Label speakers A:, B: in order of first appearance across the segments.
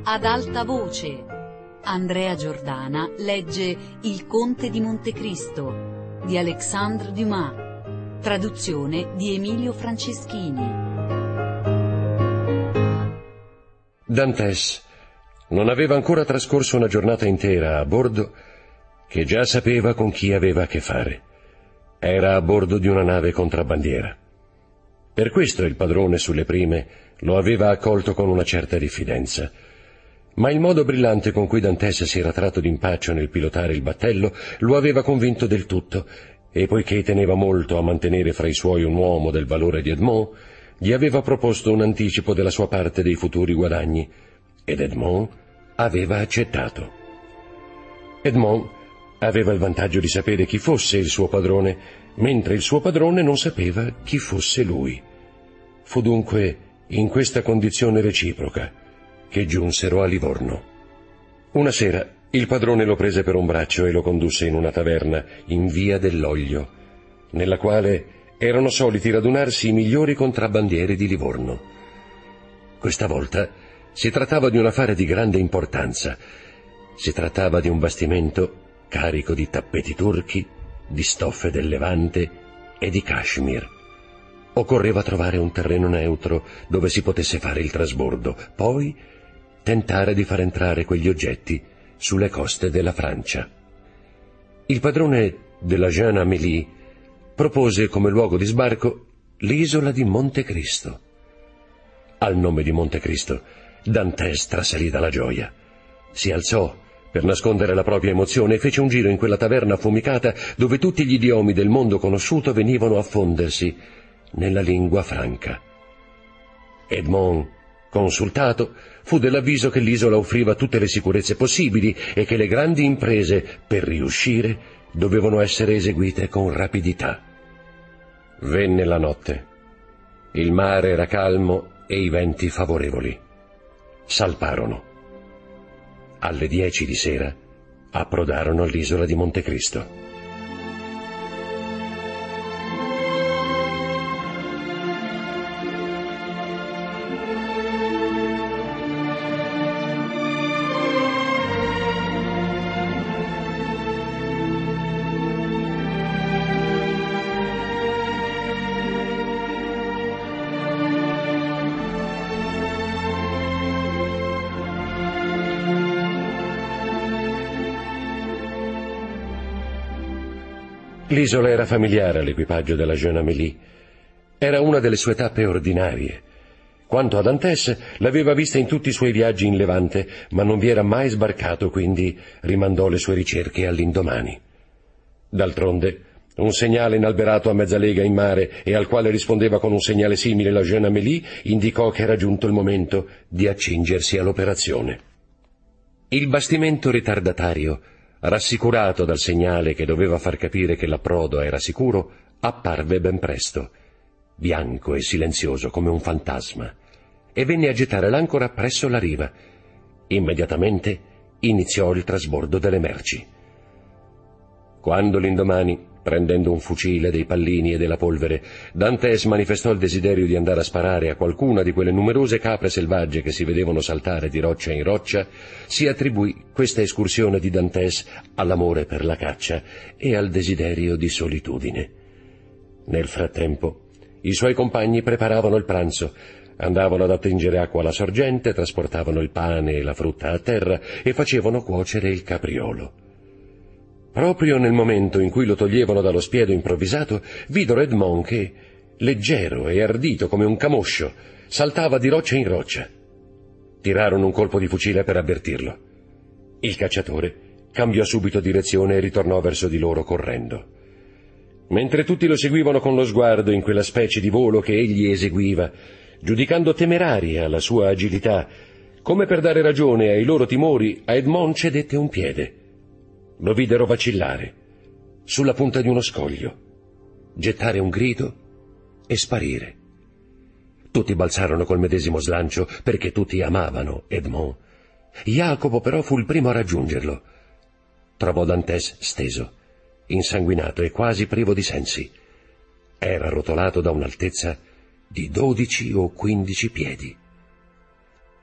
A: Ad alta voce. Andrea Giordana legge Il Conte di Montecristo di Alexandre Dumas, traduzione di Emilio Franceschini.
B: Dantes non aveva ancora trascorso una giornata intera a bordo che già sapeva con chi aveva a che fare. Era a bordo di una nave contrabbandiera. Per questo il padrone sulle prime lo aveva accolto con una certa diffidenza. Ma il modo brillante con cui Dantes si era tratto d'impaccio nel pilotare il battello lo aveva convinto del tutto, e poiché teneva molto a mantenere fra i suoi un uomo del valore di Edmond, gli aveva proposto un anticipo della sua parte dei futuri guadagni, ed Edmond aveva accettato. Edmond aveva il vantaggio di sapere chi fosse il suo padrone, mentre il suo padrone non sapeva chi fosse lui. Fu dunque in questa condizione reciproca che giunsero a Livorno. Una sera il padrone lo prese per un braccio e lo condusse in una taverna in via dell'Oglio, nella quale erano soliti radunarsi i migliori contrabbandieri di Livorno. Questa volta si trattava di un affare di grande importanza. Si trattava di un bastimento carico di tappeti turchi, di stoffe del Levante e di cashmere. Occorreva trovare un terreno neutro dove si potesse fare il trasbordo, poi tentare di far entrare quegli oggetti sulle coste della Francia. Il padrone della Jeune Amélie propose come luogo di sbarco l'isola di Montecristo. Al nome di Montecristo, Dantes trasalì dalla gioia. Si alzò per nascondere la propria emozione e fece un giro in quella taverna affumicata dove tutti gli idiomi del mondo conosciuto venivano a fondersi nella lingua franca. Edmond, consultato, fu dell'avviso che l'isola offriva tutte le sicurezze possibili e che le grandi imprese, per riuscire, dovevano essere eseguite con rapidità. Venne la notte. Il mare era calmo e i venti favorevoli. Salparono. Alle 10 di sera approdarono all'isola di Montecristo. L'isola era familiare all'equipaggio della Jeune Amélie. Era una delle sue tappe ordinarie. Quanto a Dantes, l'aveva vista in tutti i suoi viaggi in Levante, ma non vi era mai sbarcato, quindi rimandò le sue ricerche all'indomani. D'altronde, un segnale inalberato a mezza lega in mare e al quale rispondeva con un segnale simile la Jeune Amélie indicò che era giunto il momento di accingersi all'operazione. Il bastimento ritardatario, rassicurato dal segnale che doveva far capire che l'approdo era sicuro, apparve ben presto, bianco e silenzioso come un fantasma, e venne a gettare l'ancora presso la riva. Immediatamente iniziò il trasbordo delle merci. Quando l'indomani, prendendo un fucile, dei pallini e della polvere, Dantes manifestò il desiderio di andare a sparare a qualcuna di quelle numerose capre selvagge che si vedevano saltare di roccia in roccia, si attribuì questa escursione di Dantes all'amore per la caccia e al desiderio di solitudine. Nel frattempo, i suoi compagni preparavano il pranzo, andavano ad attingere acqua alla sorgente, trasportavano il pane e la frutta a terra e facevano cuocere il capriolo. Proprio nel momento in cui lo toglievano dallo spiedo improvvisato, videro Edmond che, leggero e ardito come un camoscio, saltava di roccia in roccia. Tirarono un colpo di fucile per avvertirlo. Il cacciatore cambiò subito direzione e ritornò verso di loro correndo. Mentre tutti lo seguivano con lo sguardo in quella specie di volo che egli eseguiva, giudicando temeraria la sua agilità, come per dare ragione ai loro timori, a Edmond cedette un piede. Lo videro vacillare sulla punta di uno scoglio, gettare un grido e sparire. Tutti balzarono col medesimo slancio perché tutti amavano Edmond. Jacopo però fu il primo a raggiungerlo. Trovò Dantes steso, insanguinato e quasi privo di sensi. Era rotolato da un'altezza di 12 o 15 piedi.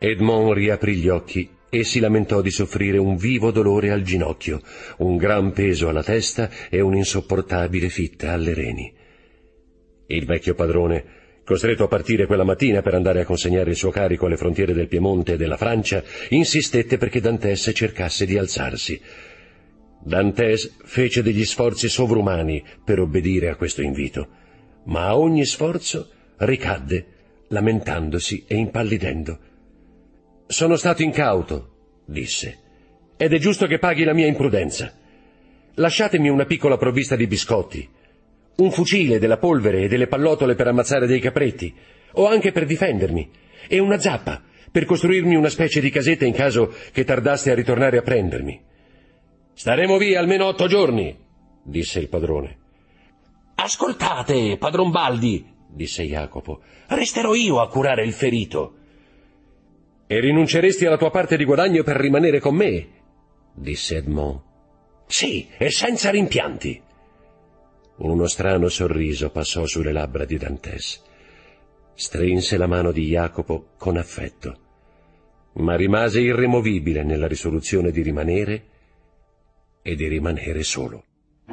B: Edmond riaprì gli occhi e si lamentò di soffrire un vivo dolore al ginocchio, un gran peso alla testa e un'insopportabile fitta alle reni. Il vecchio padrone, costretto a partire quella mattina per andare a consegnare il suo carico alle frontiere del Piemonte e della Francia, insistette perché Dantes cercasse di alzarsi. Dantes fece degli sforzi sovrumani per obbedire a questo invito, ma a ogni sforzo ricadde, lamentandosi e impallidendo. «Sono stato incauto», disse, «ed è giusto che paghi la mia imprudenza. Lasciatemi una piccola provvista di biscotti, un fucile, della polvere e delle pallottole per ammazzare dei capretti, o anche per difendermi, e una zappa per costruirmi una specie di casetta in caso che tardaste a ritornare a prendermi». «Staremo via almeno 8 giorni», disse il padrone. «Ascoltate, padron Baldi», disse Jacopo, «resterò io a curare il ferito». «E rinunceresti alla tua parte di guadagno per rimanere con me?» disse Edmond. «Sì, e senza rimpianti». Uno strano sorriso passò sulle labbra di Dantes. Strinse la mano di Jacopo con affetto, ma rimase irremovibile nella risoluzione di rimanere e di rimanere solo.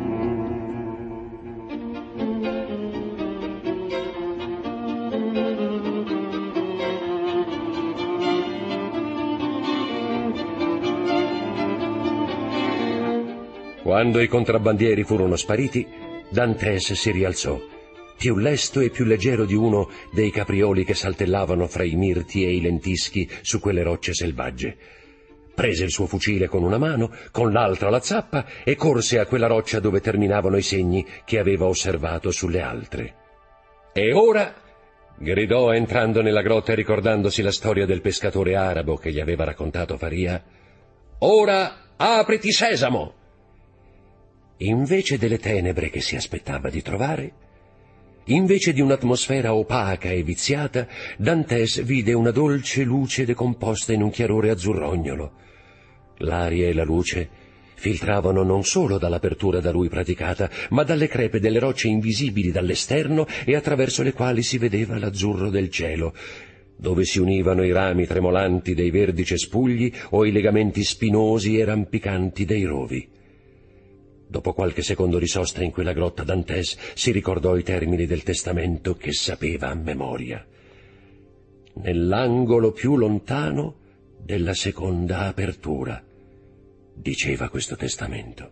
B: Quando i contrabbandieri furono spariti, Dantes si rialzò, più lesto e più leggero di uno dei caprioli che saltellavano fra i mirti e i lentischi su quelle rocce selvagge. Prese il suo fucile con una mano, con l'altra la zappa e corse a quella roccia dove terminavano i segni che aveva osservato sulle altre. «E ora», gridò entrando nella grotta e ricordandosi la storia del pescatore arabo che gli aveva raccontato Faria, «ora apriti sesamo!» Invece delle tenebre che si aspettava di trovare, invece di un'atmosfera opaca e viziata, Dantes vide una dolce luce decomposta in un chiarore azzurrognolo. L'aria e la luce filtravano non solo dall'apertura da lui praticata, ma dalle crepe delle rocce invisibili dall'esterno e attraverso le quali si vedeva l'azzurro del cielo, dove si univano i rami tremolanti dei verdi cespugli o i legamenti spinosi e rampicanti dei rovi. Dopo qualche secondo di sosta in quella grotta, Dantes si ricordò i termini del testamento che sapeva a memoria. «Nell'angolo più lontano della seconda apertura», diceva questo testamento.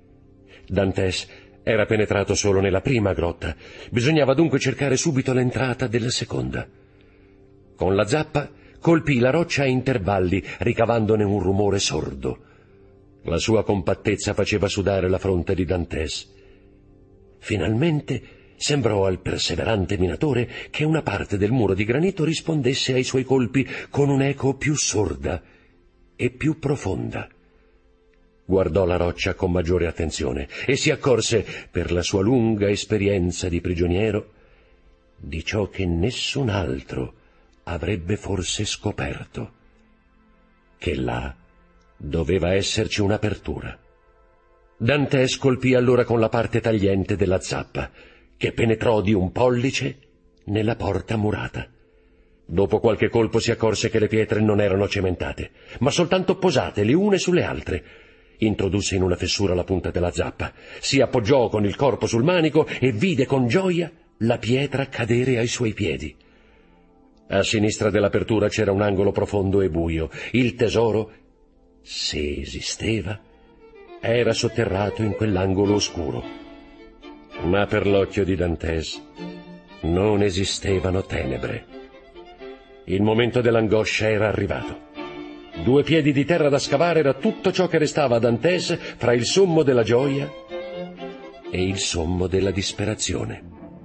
B: Dantes era penetrato solo nella prima grotta, bisognava dunque cercare subito l'entrata della seconda. Con la zappa colpì la roccia a intervalli, ricavandone un rumore sordo. La sua compattezza faceva sudare la fronte di Dantes. Finalmente sembrò al perseverante minatore che una parte del muro di granito rispondesse ai suoi colpi con un'eco più sorda e più profonda. Guardò la roccia con maggiore attenzione e si accorse, per la sua lunga esperienza di prigioniero, di ciò che nessun altro avrebbe forse scoperto, che là doveva esserci un'apertura. Dantes colpì allora con la parte tagliente della zappa, che penetrò di un pollice nella porta murata. Dopo qualche colpo si accorse che le pietre non erano cementate, ma soltanto posate le une sulle altre. Introdusse in una fessura la punta della zappa, si appoggiò con il corpo sul manico e vide con gioia la pietra cadere ai suoi piedi. A sinistra dell'apertura c'era un angolo profondo e buio. Il tesoro, se esisteva, era sotterrato in quell'angolo oscuro. Ma per l'occhio di Dantes non esistevano tenebre. Il momento dell'angoscia era arrivato. 2 piedi di terra da scavare era tutto ciò che restava a Dantes fra il sommo della gioia e il sommo della disperazione.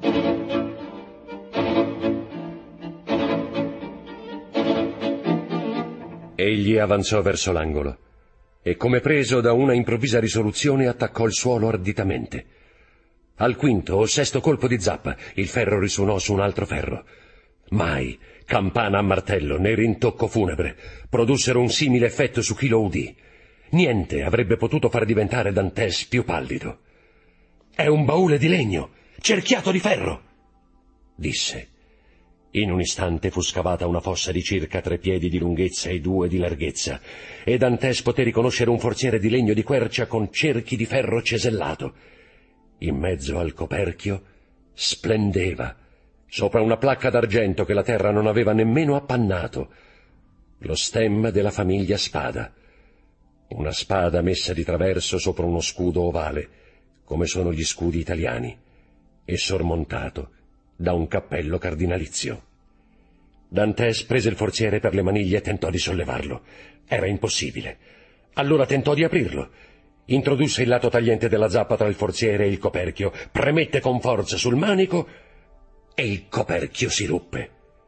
B: Egli avanzò verso l'angolo e, come preso da una improvvisa risoluzione, attaccò il suolo arditamente. Al quinto o sesto colpo di zappa il ferro risuonò su un altro ferro. Mai campana a martello né rintocco funebre produssero un simile effetto su chi lo udì. Niente avrebbe potuto far diventare Dantes più pallido. «È un baule di legno, cerchiato di ferro», disse. In un istante fu scavata una fossa di circa 3 piedi di lunghezza e 2 di larghezza, e Dantes poté riconoscere un forziere di legno di quercia con cerchi di ferro cesellato. In mezzo al coperchio splendeva, sopra una placca d'argento che la terra non aveva nemmeno appannato, lo stemma della famiglia Spada. Una spada messa di traverso sopra uno scudo ovale, come sono gli scudi italiani, e sormontato da un cappello cardinalizio. Dantes prese il forziere per le maniglie e tentò di sollevarlo. Era impossibile. Allora tentò di aprirlo. Introdusse il lato tagliente della zappa tra il forziere e il coperchio, premette con forza sul manico e il coperchio si ruppe.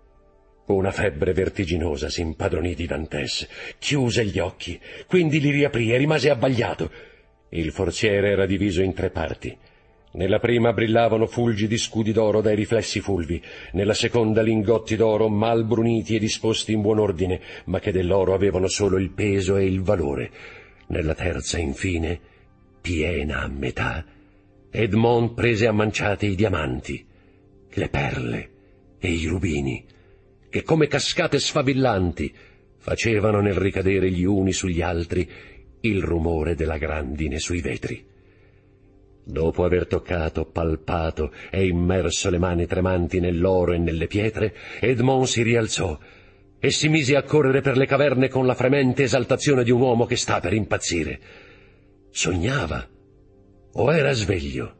B: Una febbre vertiginosa si impadronì di Dantes. Chiuse gli occhi, quindi li riaprì e rimase abbagliato. Il forziere era diviso in 3 parti. Nella prima brillavano fulgidi scudi d'oro dai riflessi fulvi, nella seconda lingotti d'oro mal bruniti e disposti in buon ordine, ma che dell'oro avevano solo il peso e il valore. Nella terza, infine, piena a metà, Edmond prese a manciate i diamanti, le perle e i rubini, che come cascate sfavillanti facevano nel ricadere gli uni sugli altri il rumore della grandine sui vetri. Dopo aver toccato, palpato e immerso le mani tremanti nell'oro e nelle pietre, Edmond si rialzò e si mise a correre per le caverne con la fremente esaltazione di un uomo che sta per impazzire. Sognava o era sveglio?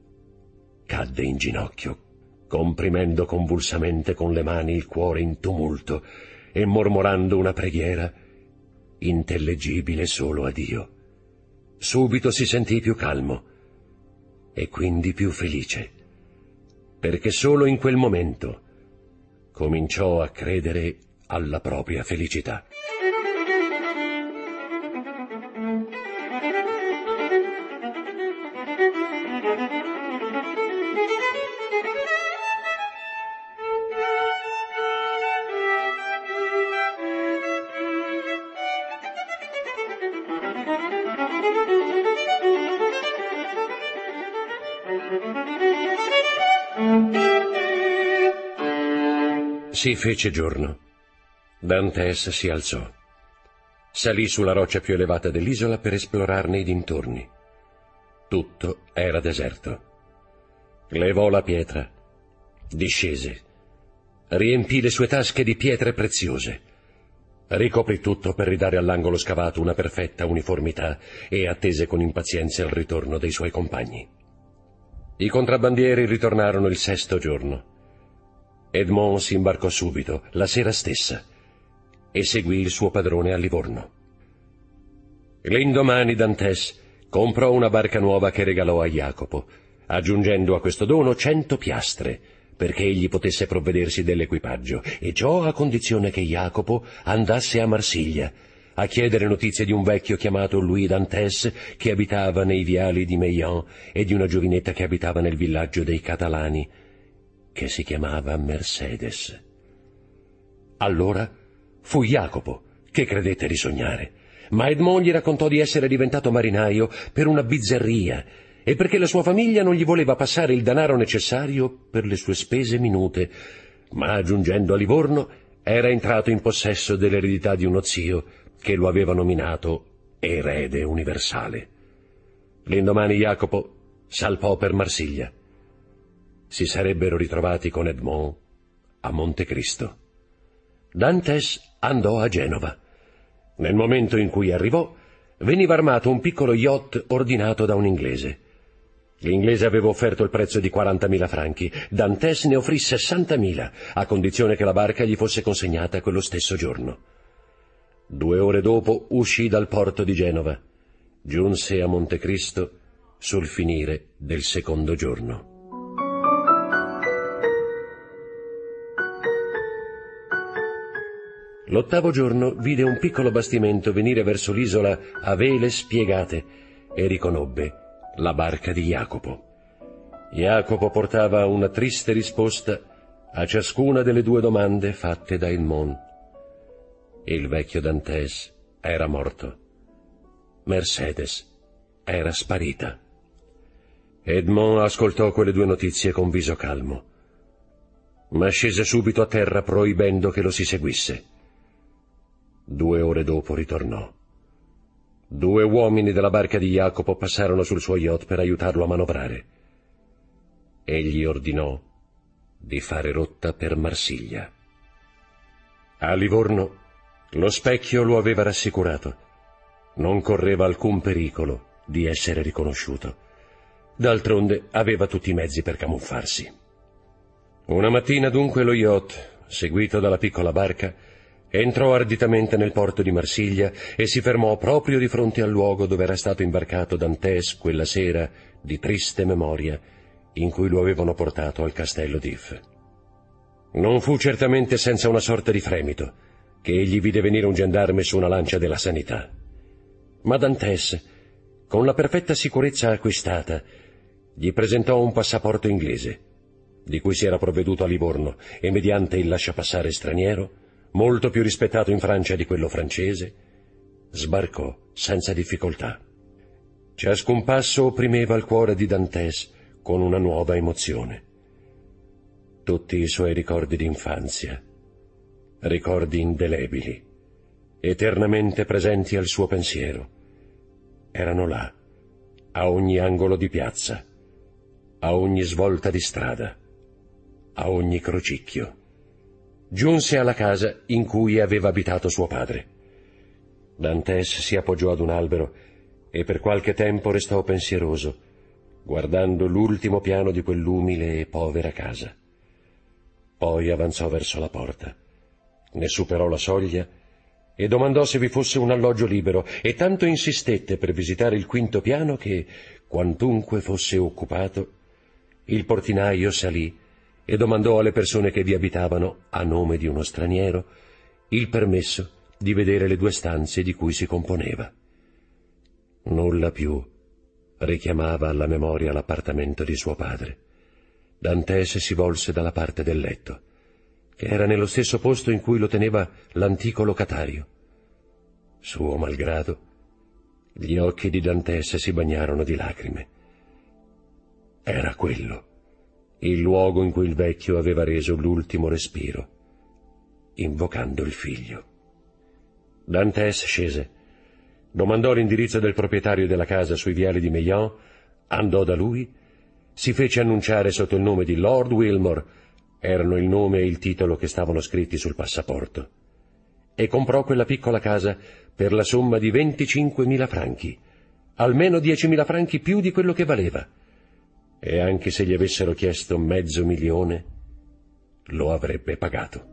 B: Cadde in ginocchio, comprimendo convulsamente con le mani il cuore in tumulto e mormorando una preghiera intellegibile solo a Dio. Subito si sentì più calmo e quindi più felice, perché solo in quel momento cominciò a credere alla propria felicità. Si fece giorno. Dantes si alzò. Salì sulla roccia più elevata dell'isola per esplorarne i dintorni. Tutto era deserto. Levò la pietra, discese, riempì le sue tasche di pietre preziose, ricoprì tutto per ridare all'angolo scavato una perfetta uniformità e attese con impazienza il ritorno dei suoi compagni. I contrabbandieri ritornarono il 6° giorno. Edmond si imbarcò subito, la sera stessa, e seguì il suo padrone a Livorno. L'indomani Dantes comprò una barca nuova che regalò a Jacopo, aggiungendo a questo dono 100 piastre, perché egli potesse provvedersi dell'equipaggio, e ciò a condizione che Jacopo andasse a Marsiglia a chiedere notizie di un vecchio chiamato Louis Dantes che abitava nei viali di Meillan e di una giovinetta che abitava nel villaggio dei Catalani, che si chiamava Mercedes. Allora fu Jacopo che credette di sognare, ma Edmond gli raccontò di essere diventato marinaio per una bizzarria e perché la sua famiglia non gli voleva passare il denaro necessario per le sue spese minute, ma, giungendo a Livorno, era entrato in possesso dell'eredità di uno zio che lo aveva nominato erede universale. L'indomani Jacopo salpò per Marsiglia. Si sarebbero ritrovati con Edmond a Montecristo. Dantes andò a Genova. Nel momento in cui arrivò, veniva armato un piccolo yacht ordinato da un inglese. L'inglese aveva offerto il prezzo di 40.000 franchi. Dantes ne offrì 60.000, a condizione che la barca gli fosse consegnata quello stesso giorno. 2 ore dopo uscì dal porto di Genova. Giunse a Montecristo sul finire del 2° giorno. L'8° giorno vide un piccolo bastimento venire verso l'isola a vele spiegate e riconobbe la barca di Jacopo. Jacopo portava una triste risposta a ciascuna delle 2 domande fatte da Edmond. Il vecchio Dantes era morto. Mercedes era sparita. Edmond ascoltò quelle 2 notizie con viso calmo. ma scese subito a terra proibendo che lo si seguisse. 2 ore dopo ritornò. 2 uomini della barca di Jacopo passarono sul suo yacht per aiutarlo a manovrare. Egli ordinò di fare rotta per Marsiglia. A Livorno lo specchio lo aveva rassicurato. Non correva alcun pericolo di essere riconosciuto. D'altronde aveva tutti i mezzi per camuffarsi. Una mattina dunque lo yacht, seguito dalla piccola barca, entrò arditamente nel porto di Marsiglia e si fermò proprio di fronte al luogo dove era stato imbarcato Dantès quella sera di triste memoria in cui lo avevano portato al castello d'If. Non fu certamente senza una sorta di fremito che egli vide venire un gendarme su una lancia della sanità. Ma Dantès, con la perfetta sicurezza acquistata, gli presentò un passaporto inglese, di cui si era provveduto a Livorno, e mediante il lasciapassare straniero, molto più rispettato in Francia di quello francese, sbarcò senza difficoltà. Ciascun passo opprimeva il cuore di Dantès con una nuova emozione. Tutti i suoi ricordi d'infanzia, ricordi indelebili, eternamente presenti al suo pensiero, erano là, a ogni angolo di piazza, a ogni svolta di strada, a ogni crocicchio. Giunse alla casa in cui aveva abitato suo padre. Dantès si appoggiò ad un albero e per qualche tempo restò pensieroso, guardando l'ultimo piano di quell'umile e povera casa. Poi avanzò verso la porta, ne superò la soglia e domandò se vi fosse un alloggio libero, e tanto insistette per visitare il 5° piano che, quantunque fosse occupato, il portinaio salì e domandò alle persone che vi abitavano, a nome di uno straniero, il permesso di vedere le 2 stanze di cui si componeva. Nulla più richiamava alla memoria l'appartamento di suo padre. Dantès si volse dalla parte del letto, che era nello stesso posto in cui lo teneva l'antico locatario. Suo malgrado, gli occhi di Dantès si bagnarono di lacrime. Era quello, il luogo in cui il vecchio aveva reso l'ultimo respiro, invocando il figlio. Dantès scese, domandò l'indirizzo del proprietario della casa sui viali di Meilhan, andò da lui, si fece annunciare sotto il nome di Lord Wilmore, erano il nome e il titolo che stavano scritti sul passaporto, e comprò quella piccola casa per la somma di 25.000 franchi, almeno 10.000 franchi più di quello che valeva, e anche se gli avessero chiesto $500.000, lo avrebbe pagato.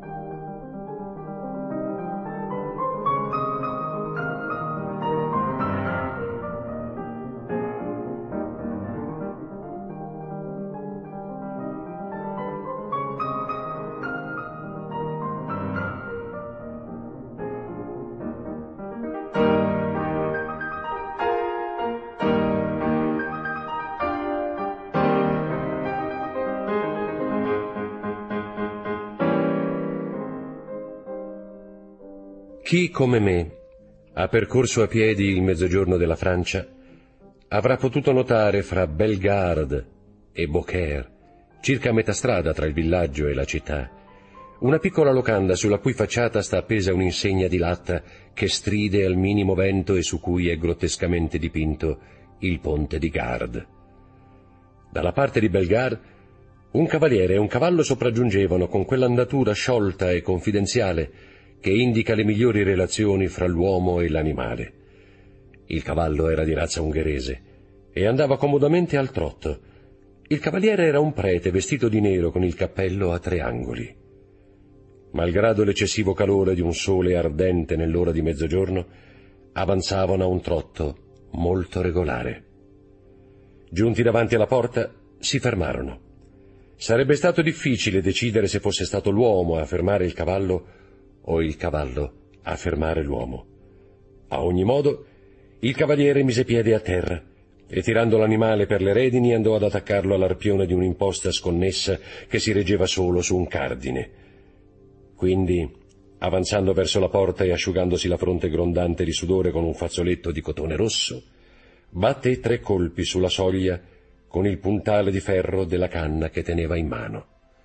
B: Chi, come me, ha percorso a piedi il mezzogiorno della Francia, avrà potuto notare fra Bellegarde e Beaucaire, circa a metà strada tra il villaggio e la città, una piccola locanda sulla cui facciata sta appesa un'insegna di latta che stride al minimo vento e su cui è grottescamente dipinto il ponte di Garde. Dalla parte di Bellegarde un cavaliere e un cavallo sopraggiungevano con quell'andatura sciolta e confidenziale che indica le migliori relazioni fra l'uomo e l'animale. Il cavallo era di razza ungherese e andava comodamente al trotto. Il cavaliere era un prete vestito di nero con il cappello a 3 angoli. Malgrado l'eccessivo calore di un sole ardente nell'ora di mezzogiorno, avanzavano a un trotto molto regolare. Giunti davanti alla porta, si fermarono. Sarebbe stato difficile decidere se fosse stato l'uomo a fermare il cavallo o il cavallo a fermare l'uomo. A ogni modo, il cavaliere mise piede a terra e, tirando l'animale per le redini, andò ad attaccarlo all'arpione di un'imposta sconnessa che si reggeva solo su un cardine. Quindi, avanzando verso la porta e asciugandosi la fronte grondante di sudore con un fazzoletto di cotone rosso, batté 3 colpi sulla soglia con il puntale di ferro della canna che teneva in mano.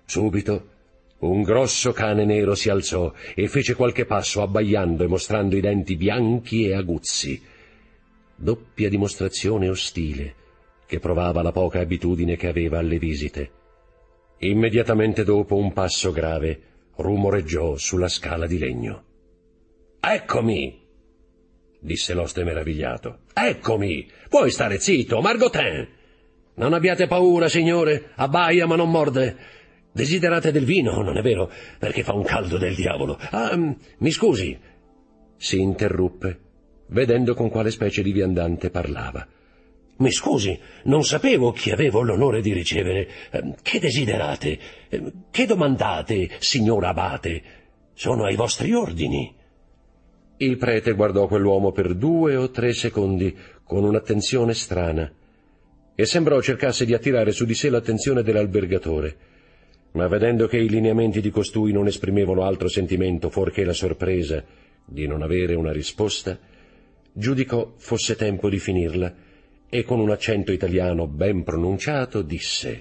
B: Subito un grosso cane nero si alzò e fece qualche passo abbaiando e mostrando i denti bianchi e aguzzi. Doppia dimostrazione ostile che provava la poca abitudine che aveva alle visite. Immediatamente dopo un passo grave rumoreggiò sulla scala di legno. «Eccomi!» disse l'oste meravigliato. «Eccomi! Puoi stare zitto, Margotin! Non abbiate paura, signore, abbaia ma non morde. Desiderate del vino, non è vero, perché fa un caldo del diavolo. Ah, mi scusi!» Si interruppe, vedendo con quale specie di viandante parlava. «Mi scusi, non sapevo chi avevo l'onore di ricevere. Che desiderate? Che domandate, signor abate? Sono ai vostri ordini.» Il prete guardò quell'uomo per 2 o 3 secondi con un'attenzione strana e sembrò cercasse di attirare su di sé l'attenzione dell'albergatore, ma vedendo che i lineamenti di costui non esprimevano altro sentimento fuorché la sorpresa di non avere una risposta, giudicò fosse tempo di finirla e con un accento italiano ben pronunciato disse: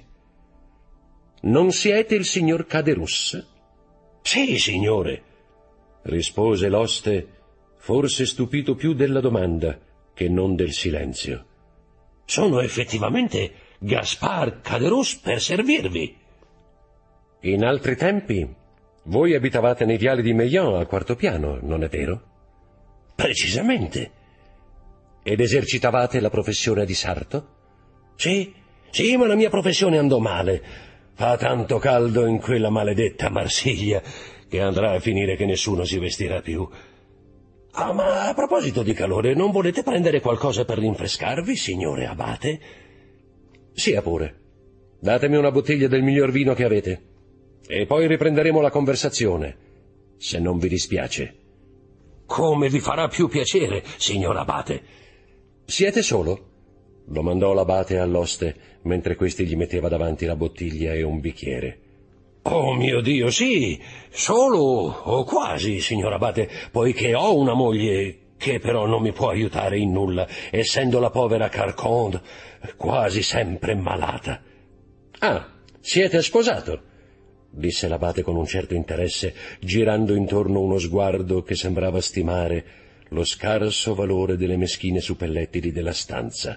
B: «Non siete il signor Caderousse?» «Sì, signore», rispose l'oste, forse stupito più della domanda che non del silenzio. «Sono effettivamente Gaspard Caderousse per servirvi.» «In altri tempi voi abitavate nei viali di Meillan al 4° piano, non è vero?» «Precisamente.» «Ed esercitavate la professione di sarto?» Sì, ma la mia professione andò male. Fa tanto caldo in quella maledetta Marsiglia che andrà a finire che nessuno si vestirà più. Ah, ma a proposito di calore, non volete prendere qualcosa per rinfrescarvi, signore abate?» «Sia pure. Datemi una bottiglia del miglior vino che avete, e poi riprenderemo la conversazione, se non vi dispiace.» «Come vi farà più piacere, signor abate.» «Siete solo?» domandò l'abate all'oste, mentre questi gli metteva davanti la bottiglia e un bicchiere. «Oh mio Dio, sì, solo o quasi, signor abate, poiché ho una moglie che però non mi può aiutare in nulla, essendo la povera Carconde quasi sempre malata.» «Ah, siete sposato?» disse l'abate con un certo interesse, girando intorno uno sguardo che sembrava stimare lo scarso valore delle meschine suppellettili della stanza.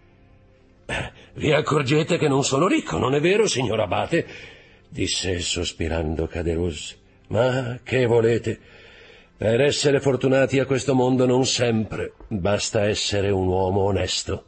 B: «Vi accorgete che non sono ricco, non è vero, signor abate?» disse sospirando Caderousse. «Ma che volete? Per essere fortunati a questo mondo non sempre basta essere un uomo onesto.»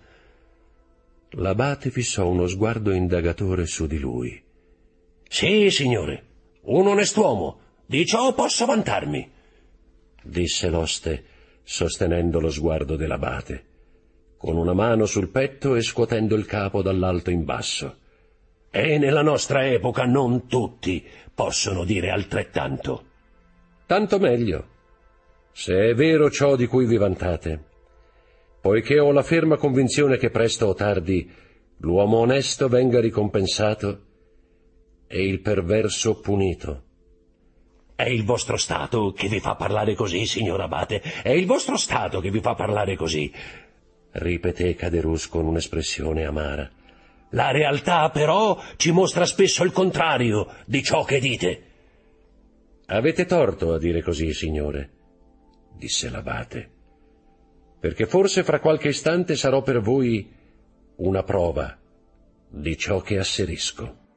B: L'abate fissò uno sguardo indagatore su di lui. «Sì, signore, un onest'uomo, di ciò posso vantarmi», disse l'oste, sostenendo lo sguardo dell'abate, con una mano sul petto e scuotendo il capo dall'alto in basso. «E nella nostra epoca non tutti possono dire altrettanto.» «Tanto meglio, se è vero ciò di cui vi vantate, poiché ho la ferma convinzione che presto o tardi l'uomo onesto venga ricompensato e il perverso punito.» «È il vostro Stato che vi fa parlare così, signor abate, è il vostro Stato che vi fa parlare così», ripeté Caderousse con un'espressione amara. «La realtà, però, ci mostra spesso il contrario di ciò che dite.» «Avete torto a dire così, signore», disse l'abate, «perché forse fra qualche istante sarò per voi una prova di ciò che asserisco.»